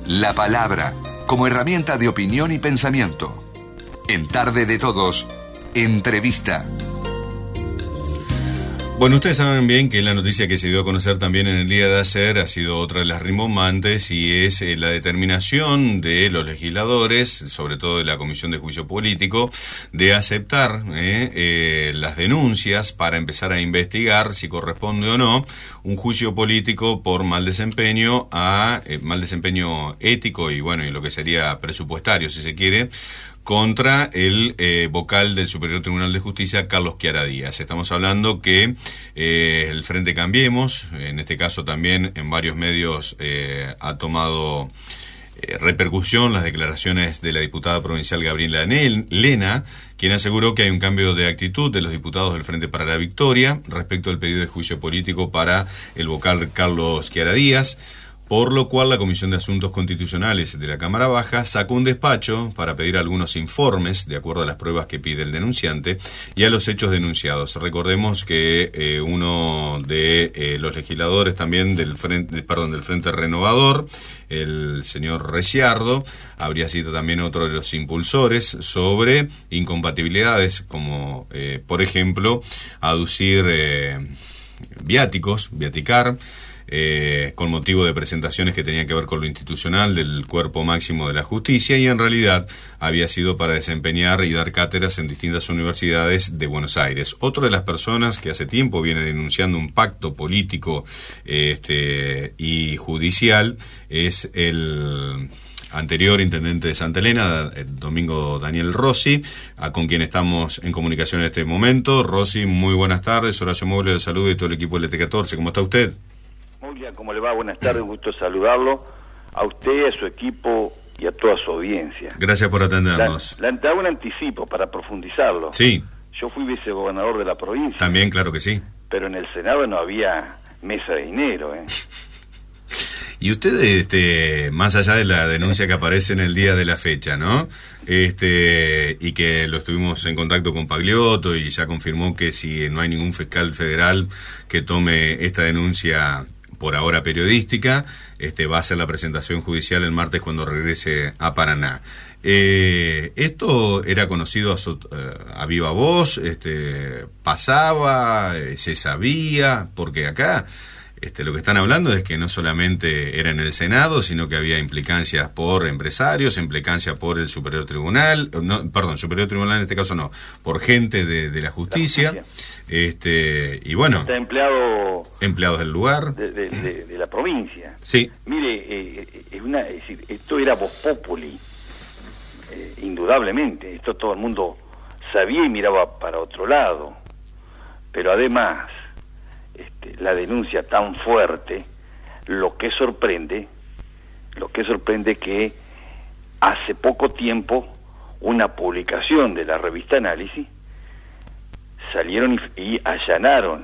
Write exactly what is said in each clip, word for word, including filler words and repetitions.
La palabra, como herramienta de opinión y pensamiento. En Tarde de Todos, entrevista. Bueno, ustedes saben bien que la noticia que se dio a conocer también en el día de ayer ha sido otra de las rimbombantes y es eh, la determinación de los legisladores, sobre todo de la Comisión de Juicio Político, de aceptar eh, eh, las denuncias para empezar a investigar si corresponde o no un juicio político por mal desempeño a eh, mal desempeño ético y bueno, y lo que sería presupuestario, si se quiere, contra el eh, vocal del Superior Tribunal de Justicia, Carlos Schiara Díaz. Estamos hablando que eh, el Frente Cambiemos, en este caso también en varios medios eh, ha tomado eh, repercusión las declaraciones de la diputada provincial Gabriela Lena, quien aseguró que hay un cambio de actitud de los diputados del Frente para la Victoria respecto al pedido de juicio político para el vocal Carlos Schiara Díaz, por lo cual la Comisión de Asuntos Constitucionales de la Cámara Baja sacó un despacho para pedir algunos informes de acuerdo a las pruebas que pide el denunciante y a los hechos denunciados. Recordemos que eh, uno de eh, los legisladores también del Frente, perdón, del Frente Renovador, el señor Reciardo, habría sido también otro de los impulsores sobre incompatibilidades como, eh, por ejemplo, aducir eh, viáticos, viaticar, Eh, con motivo de presentaciones que tenían que ver con lo institucional del Cuerpo Máximo de la Justicia y en realidad había sido para desempeñar y dar cátedras en distintas universidades de Buenos Aires. Otro de las personas que hace tiempo viene denunciando un pacto político eh, este, y judicial es el anterior intendente de Santa Elena, el Domingo Daniel Rossi, a, con quien estamos en comunicación en este momento. Rossi, muy buenas tardes. Horacio Moble, el saludo y todo el equipo del E T catorce. ¿Cómo está usted? Muy bien, ¿cómo le va? Buenas tardes, un gusto saludarlo a usted, a su equipo y a toda su audiencia. Gracias por atendernos. La, la, hago un anticipo para profundizarlo. Sí. Yo fui vicegobernador de la provincia. También, claro que sí. Pero en el Senado no había mesa de dinero, ¿eh? Y usted, este, más allá de la denuncia que aparece en el día de la fecha, ¿no? Este, y que lo estuvimos en contacto con Pagliotto y ya confirmó que si no hay ningún fiscal federal que tome esta denuncia por ahora periodística, este, va a ser la presentación judicial el martes cuando regrese a Paraná. Eh, ¿Esto era conocido a, su, a viva voz? Este, ¿Pasaba? ¿Se sabía? Porque acá este, lo que están hablando es que no solamente era en el Senado, sino que había implicancias por empresarios, implicancias por el Superior Tribunal, no, perdón, Superior Tribunal en este caso no, por gente de, de la justicia, la justicia. Este, y bueno, está empleado empleados del lugar de, de, de, de la provincia. Sí. Mire, eh, es una, es decir, esto era voz populi, eh, indudablemente, esto todo el mundo sabía y miraba para otro lado, pero además este, la denuncia tan fuerte, lo que sorprende, lo que sorprende que hace poco tiempo una publicación de la revista Análisis salieron y, y allanaron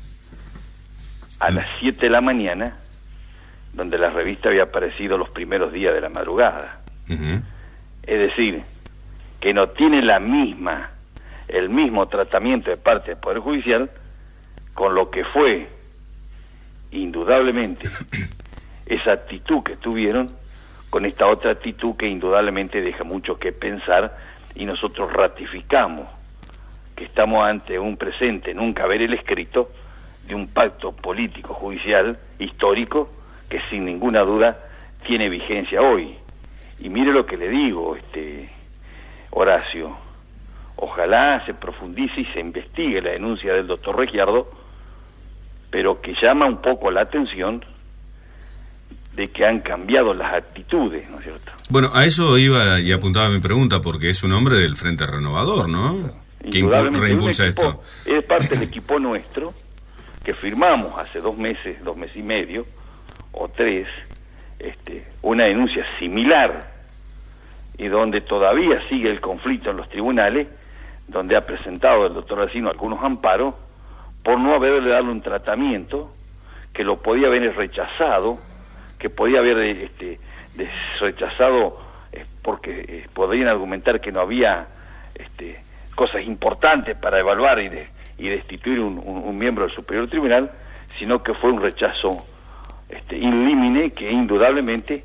a las siete de la mañana, donde la revista había aparecido los primeros días de la madrugada. Uh-huh. Es decir, que no tiene la misma, el mismo tratamiento de parte del Poder Judicial con lo que fue, indudablemente, esa actitud que tuvieron con esta otra actitud que indudablemente deja mucho que pensar y nosotros ratificamos que estamos ante un presente, nunca haber el escrito, de un pacto político, judicial, histórico, que sin ninguna duda tiene vigencia hoy. Y mire lo que le digo, este Horacio, ojalá se profundice y se investigue la denuncia del doctor Reciardo, pero que llama un poco la atención de que han cambiado las actitudes, ¿no es cierto? Bueno, a eso iba y apuntaba mi pregunta, porque es un hombre del Frente Renovador, ¿no? Que reimpulsa esto. Es parte del equipo nuestro, que firmamos hace dos meses, dos meses y medio, o tres, este, una denuncia similar, y donde todavía sigue el conflicto en los tribunales, donde ha presentado el doctor Racino algunos amparos, por no haberle dado un tratamiento, que lo podía haber rechazado, que podía haber este, rechazado eh, porque eh, podrían argumentar que no había este, cosas importantes para evaluar y, de, y destituir un, un, un miembro del Superior Tribunal, sino que fue un rechazo este, in limine, que indudablemente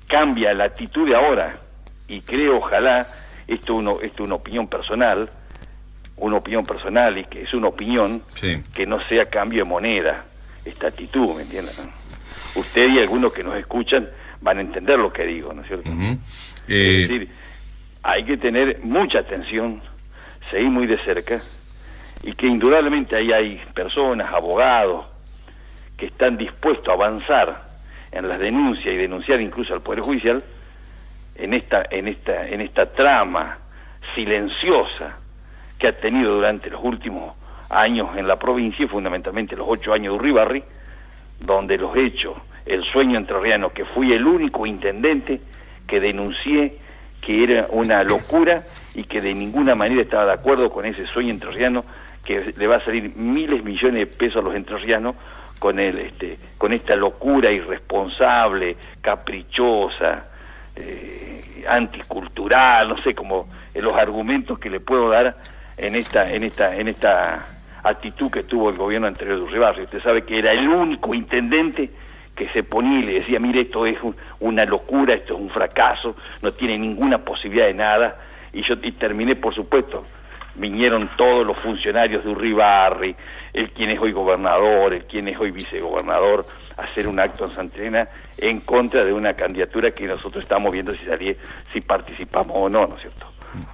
cambia la actitud de ahora, y creo, ojalá, esto uno, esto es una opinión personal, una opinión personal y que es una opinión sí. que no sea cambio de moneda, esta actitud, ¿me entienden? Usted y algunos que nos escuchan van a entender lo que digo, ¿no es cierto? Uh-huh. eh... Es decir, hay que tener mucha atención, seguir muy de cerca, y que indudablemente ahí hay personas, abogados, que están dispuestos a avanzar en las denuncias y denunciar incluso al Poder Judicial en esta, en esta, en esta trama silenciosa que ha tenido durante los últimos años en la provincia, y fundamentalmente los ocho años de Urribarri, donde los hechos, el sueño entrerriano, que fui el único intendente que denuncié que era una locura y que de ninguna manera estaba de acuerdo con ese sueño entrerriano, que le va a salir miles, millones de pesos a los entrerrianos con el, este, con esta locura irresponsable, caprichosa, eh, anticultural, no sé, como eh, los argumentos que le puedo dar en esta, en esta, en esta actitud que tuvo el gobierno anterior de Urribarri. Usted sabe que era el único intendente que se ponía y le decía, mire, esto es un, una locura, esto es un fracaso, no tiene ninguna posibilidad de nada, y yo y terminé, por supuesto, vinieron todos los funcionarios de Urribarri, el quien es hoy gobernador, el quien es hoy vicegobernador, a hacer un acto en Santa Elena en contra de una candidatura que nosotros estamos viendo si salía, si participamos o no, ¿no es cierto?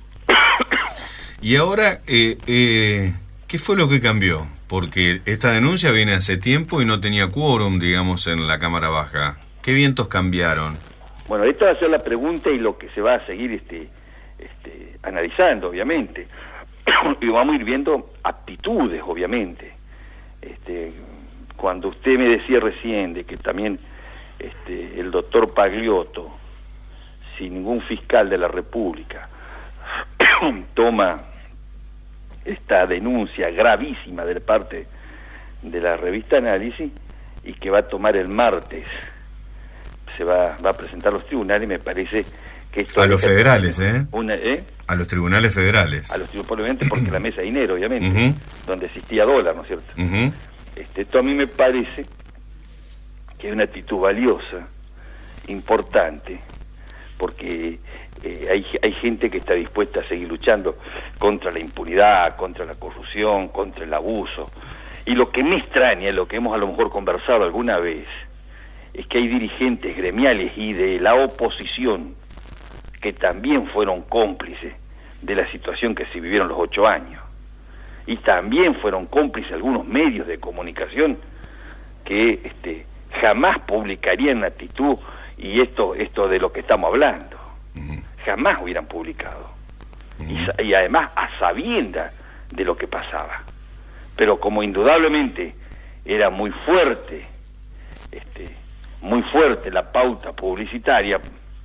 Y ahora, eh, eh, ¿qué fue lo que cambió? Porque esta denuncia viene hace tiempo y no tenía quórum, digamos, en la Cámara Baja. ¿Qué vientos cambiaron? Bueno, esta va a ser la pregunta y lo que se va a seguir este, este, analizando, obviamente. Y vamos a ir viendo actitudes, obviamente. Este, cuando usted me decía recién de que también este, el doctor Pagliotto, sin ningún fiscal de la República, toma esta denuncia gravísima de parte de la revista Análisis, y que va a tomar el martes, se va, va a presentar a los tribunales, me parece que esto... A los federales, ¿eh? Una, ¿eh? A los tribunales federales. A los tribunales, obviamente, porque la mesa de dinero, obviamente, uh-huh. donde existía dólar, ¿no es cierto? Uh-huh. Este, esto a mí me parece que es una actitud valiosa, importante, porque eh, hay, hay gente que está dispuesta a seguir luchando contra la impunidad, contra la corrupción, contra el abuso. Y lo que me extraña, lo que hemos a lo mejor conversado alguna vez, es que hay dirigentes gremiales y de la oposición que también fueron cómplices de la situación que se vivieron los ocho años. Y también fueron cómplices algunos medios de comunicación que este, jamás publicarían actitud y esto, esto de lo que estamos hablando. Uh-huh. Jamás hubieran publicado. Uh-huh. Y, y además a sabiendas de lo que pasaba. Pero como indudablemente era muy fuerte, este, muy fuerte la pauta publicitaria,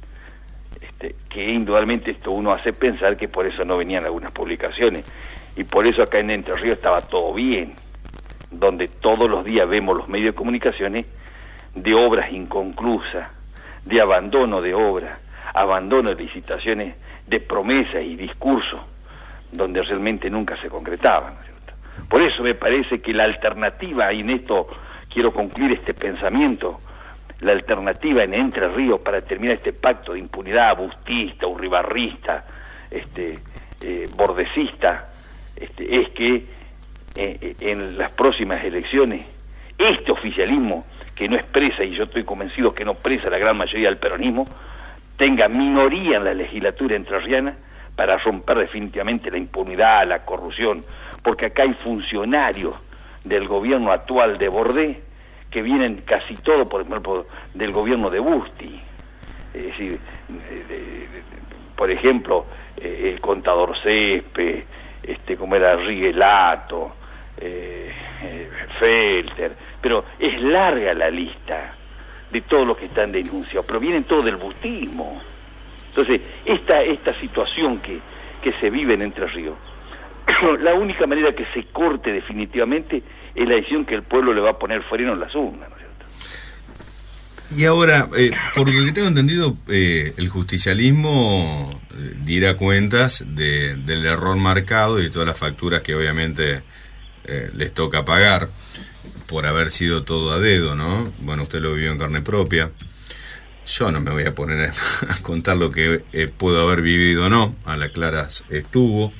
este, que indudablemente esto uno hace pensar que por eso no venían algunas publicaciones. Y por eso acá en Entre Ríos estaba todo bien, donde todos los días vemos los medios de comunicaciones de obras inconclusas, de abandono de obras, abandono de licitaciones, de promesas y discursos, donde realmente nunca se concretaban, ¿no es cierto? Por eso me parece que la alternativa, y en esto quiero concluir este pensamiento, la alternativa en Entre Ríos para terminar este pacto de impunidad bustista, urribarrista, este, eh, bordesista, este, es que eh, en las próximas elecciones este oficialismo que no expresa, y yo estoy convencido que no expresa la gran mayoría del peronismo, tenga minoría en la legislatura entrerriana para romper definitivamente la impunidad, la corrupción, porque acá hay funcionarios del gobierno actual de Bordé que vienen casi todo, por ejemplo, del gobierno de Busti. Es decir, de, de, de, por ejemplo, eh, el contador Césped, este, como era Riguelato, eh, eh, Felter, pero es larga la lista de todos los que están denunciados, pero vienen todos del bustismo. Entonces, esta, esta situación que, que se vive en Entre Ríos, la única manera que se corte definitivamente es la decisión que el pueblo le va a poner freno en las urnas, ¿no es cierto? Y ahora, eh, por lo que tengo entendido, eh, el justicialismo eh, dirá cuentas de, del error marcado y de todas las facturas que obviamente eh, les toca pagar por haber sido todo a dedo, ¿no? Bueno, usted lo vivió en carne propia. Yo no me voy a poner a contar lo que eh, puedo haber vivido o no, a la clara estuvo,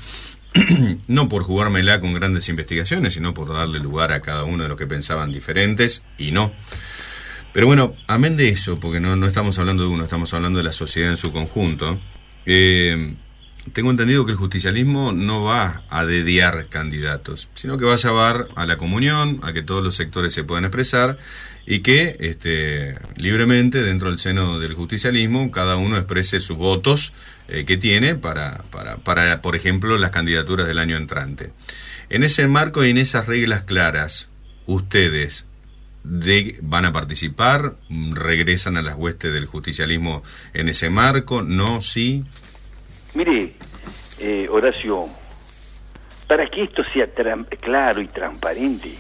no por jugármela con grandes investigaciones, sino por darle lugar a cada uno de los que pensaban diferentes, y no. Pero bueno, amén de eso, porque no, no estamos hablando de uno, estamos hablando de la sociedad en su conjunto, eh, tengo entendido que el justicialismo no va a dediar candidatos, sino que va a llevar a la comunión, a que todos los sectores se puedan expresar, y que este, libremente dentro del seno del justicialismo cada uno exprese sus votos eh, que tiene para, para, para, por ejemplo, las candidaturas del año entrante. En ese marco y en esas reglas claras, ustedes de, van a participar, regresan a las huestes del justicialismo en ese marco, ¿no? ¿Sí? Mire, eh, Horacio, para que esto sea claro y transparente,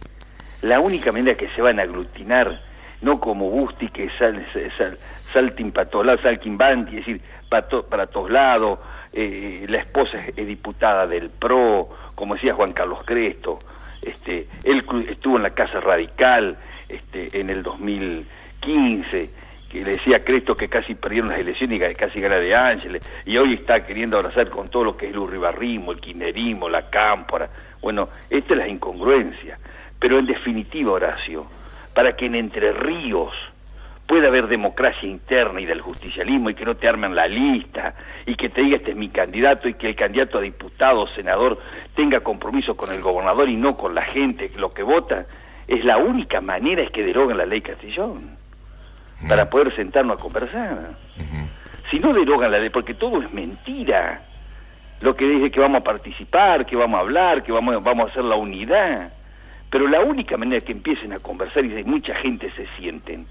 la única manera que se van a aglutinar, no como Busti que sal, sal, saltin para todos lados, salquimbanti, es decir, para, to, para todos lados, eh, la esposa es, es diputada del P R O, como decía Juan Carlos Cresto, este, él estuvo en la Casa Radical este, en el dos mil quince, que le decía a Cresto que casi perdieron las elecciones y casi gana de Ángeles, y hoy está queriendo abrazar con todo lo que es el urribarrismo, el kirchnerismo, la cámpora. Bueno, esta es la incongruencia. Pero en definitiva, Horacio, para que en Entre Ríos pueda haber democracia interna y del justicialismo, y que no te armen la lista, y que te diga este es mi candidato, y que el candidato a diputado o senador tenga compromiso con el gobernador y no con la gente, lo que vota, es la única manera es que deroguen la ley Castrillón, uh-huh. para poder sentarnos a conversar. Uh-huh. Si no derogan la ley, porque todo es mentira, lo que dice que vamos a participar, que vamos a hablar, que vamos, vamos a hacer la unidad. Pero la única manera que empiecen a conversar y de mucha gente se sienten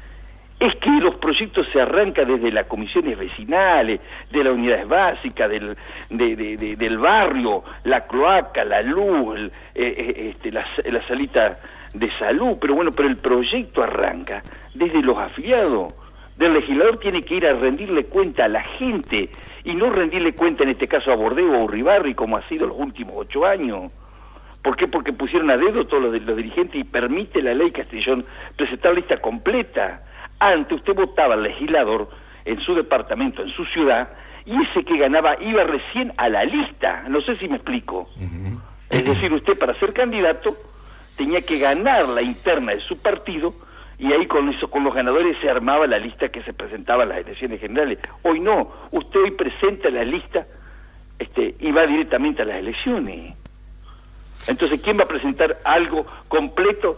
es que los proyectos se arrancan desde las comisiones vecinales, de las unidades básicas, del, de, de, de, del barrio, la cloaca, la luz, el, eh, este, la, la salita de salud, pero bueno, pero el proyecto arranca desde los afiliados. El legislador tiene que ir a rendirle cuenta a la gente y no rendirle cuenta en este caso a Bordeu o a Urribarri como ha sido los últimos ocho años. ¿Por qué? Porque pusieron a dedo todos los, los dirigentes y permite la ley Castrillón presentar lista completa. Antes usted votaba al legislador en su departamento, en su ciudad, y ese que ganaba iba recién a la lista. No sé si me explico. Uh-huh. Es decir, usted para ser candidato tenía que ganar la interna de su partido, y ahí con eso, con los ganadores se armaba la lista que se presentaba en las elecciones generales. Hoy no, usted hoy presenta la lista este, y va directamente a las elecciones. Entonces, ¿quién va a presentar algo completo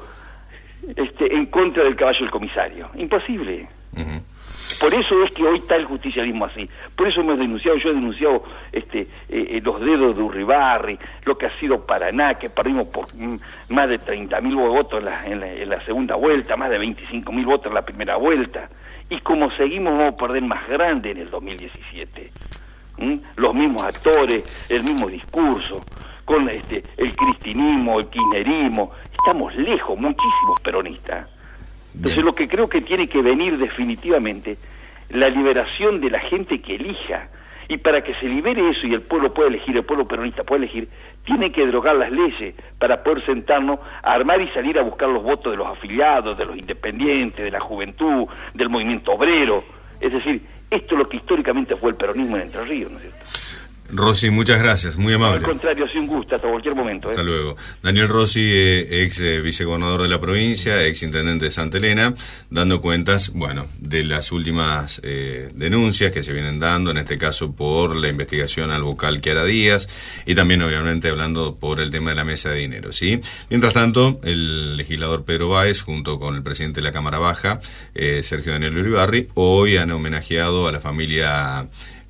este, en contra del caballo del comisario? Imposible. Uh-huh. Por eso es que hoy está el justicialismo así. Por eso hemos denunciado, yo he denunciado este, eh, los dedos de Urribarri, lo que ha sido Paraná, que perdimos por mm, más de treinta mil votos en la, en, la, en la segunda vuelta, más de veinticinco mil votos en la primera vuelta. Y como seguimos, vamos a perder más grande en el dos mil diecisiete. ¿Mm? Los mismos actores, el mismo discurso, con este el cristinismo, el kirchnerismo, estamos lejos, muchísimos peronistas. Entonces Bien. Lo que creo que tiene que venir definitivamente, la liberación de la gente que elija, y para que se libere eso y el pueblo pueda elegir, el pueblo peronista pueda elegir, tiene que derogar las leyes para poder sentarnos a armar y salir a buscar los votos de los afiliados, de los independientes, de la juventud, del movimiento obrero. Es decir, esto es lo que históricamente fue el peronismo en Entre Ríos, ¿no es cierto? Rossi, muchas gracias, muy amable. Al contrario, ha sido un gusto, hasta cualquier momento. ¿eh? Hasta luego. Daniel Rossi, eh, ex eh, vicegobernador de la provincia, ex intendente de Santa Elena, dando cuentas, bueno, de las últimas eh, denuncias que se vienen dando, en este caso por la investigación al vocal Chiara Díaz, y también obviamente hablando por el tema de la mesa de dinero, ¿sí? Mientras tanto, el legislador Pedro Báez, junto con el presidente de la Cámara Baja, eh, Sergio Daniel Uribarri, hoy han homenajeado a la familia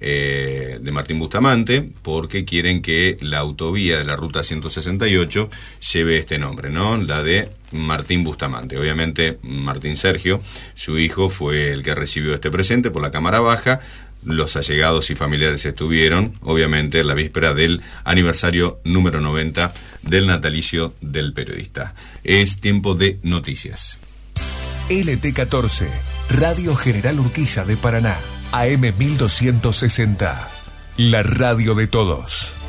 Eh, de Martín Bustamante, porque quieren que la autovía de la ruta ciento sesenta y ocho lleve este nombre, ¿no? La de Martín Bustamante. Obviamente Martín Sergio, su hijo, fue el que recibió este presente por la Cámara Baja. Los allegados y familiares estuvieron, obviamente, en la víspera del aniversario número noventa del natalicio del periodista. Es tiempo de noticias. L T catorce, Radio General Urquiza de Paraná, A M mil doscientos sesenta, la radio de todos.